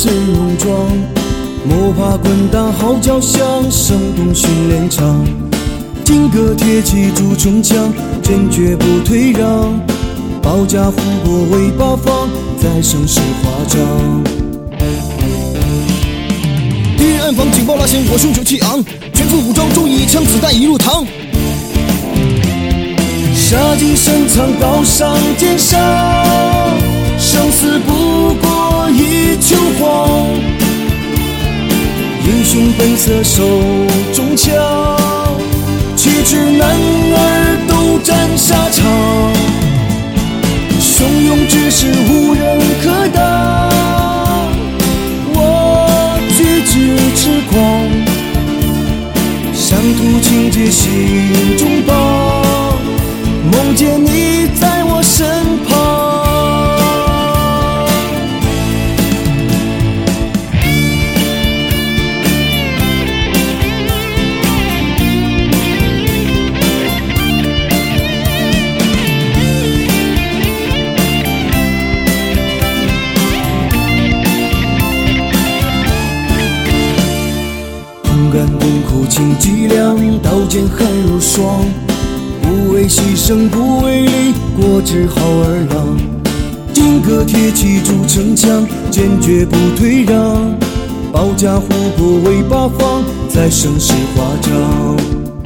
身戎装，摸爬滚打好交响，生动训练场。金戈铁骑筑城墙，坚决不退让。保驾护国为八方，在声势华章。敌人暗防警报拉响，我胸赳气昂，全副武装，重义枪子弹一入膛。杀尽深藏，刀上剑上，生死不过一秋黄。英雄本色手中枪，岂知男儿斗战沙场。汹涌之势无人可挡，我举止痴狂。乡土情结心中绑，梦见你在我身旁。同甘共苦情脊梁，刀剑寒如霜。不为牺牲不为利，国之好儿郎。金戈铁骑筑城墙，坚决不退让。保驾护国为八方，在声势华章。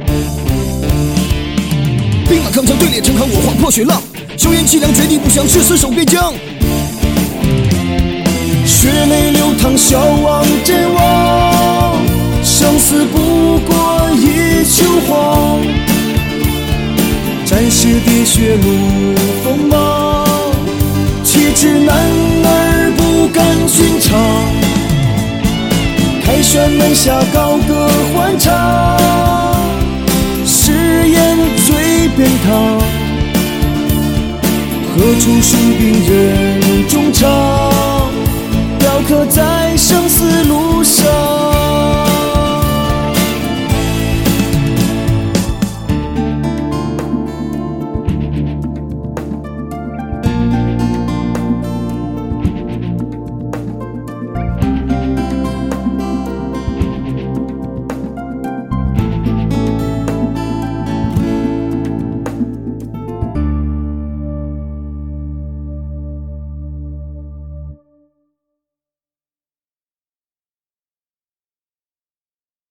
兵马铿锵对列成行，我划破雪浪。硝烟凄凉，绝地不降，誓死守边疆。血泪流淌，消亡阵亡，生死不过一秋黄。战士喋血露锋芒，岂知男儿不甘寻常。凯旋门下高歌欢唱，誓言醉遍堂。何处戍兵人中唱，雕刻在